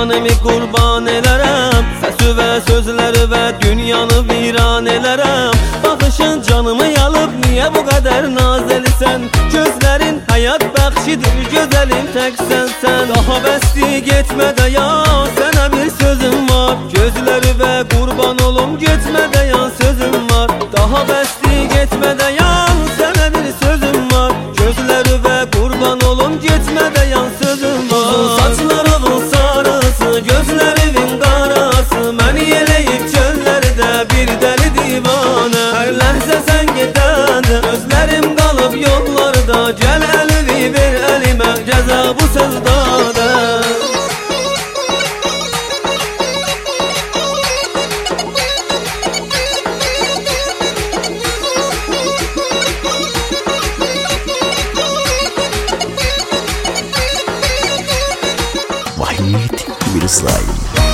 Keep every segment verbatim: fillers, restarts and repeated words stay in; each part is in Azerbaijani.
canımı qurban elərəm, səsi və sözləri və dünyanı viran elərəm. Baxışın canımı yalıb, niyə bu qədər naz elisən? Gözlərin həyat bəxşidir, gözəlim təksən sən. Daha bəsdi getmə dayan, sənə bir sözüm var. Gözləri və qurban olum, getmə dayan, sözüm var. Daha bəsdi getmə dayan, sənə bir sözüm var. Gözləri və qurban olum, getmə dayan, sözüm var. Uzun saçlarımın sarısı, gözlərimin qarası, məni eləyib çöllərdə bir dəli divanə. Hər ləhzə sən gedəndə, gözlərim qalıb yollarda. Gəl əlini ver əlimə, cəza bu sevdada. Vahid Mirsay.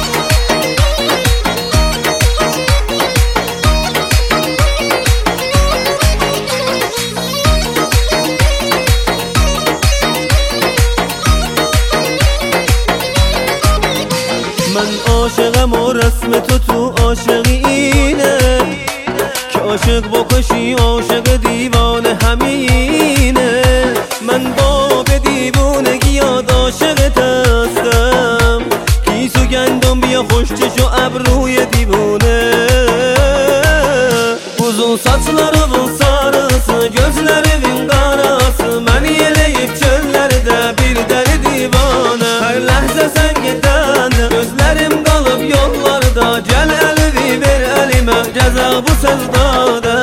من عاشقم و رسم تو تو عاشقینه، که عاشق بکشی عاشق دیوانه همینه. من با به دیوونگی یاد عاشقت هستم، کیس و گندم بیا خوش چش و ابروی دیوونه. Uzun saçlarımın sarısı, gözlerimin qarası, məni eləyib çöllərdə bir dəli divanə. Hər ləhzə sən gedəndə, gözlərim qalıb yollarda. Gəl əlini ver əlimə, cəza bu sevdada.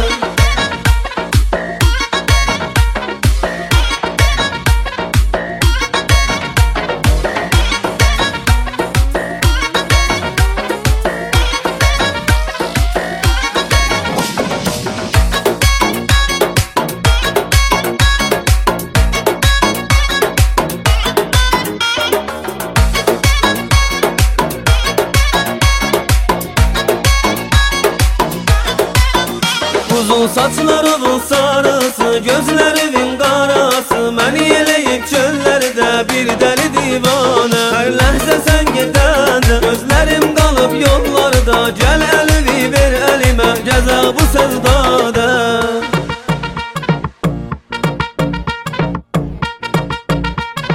Uzun saçlarımın sarısı, gözlərimin qarası, məni eləyib çöllərdə bir dəli divanə. Hər ləhzə sən gedəndə, gözlərim qalıb yollarda. Gəl əlini ver əlimə, cəza bu sevdada.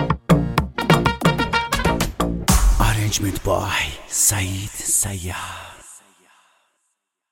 Arrangement by Said Sayyah.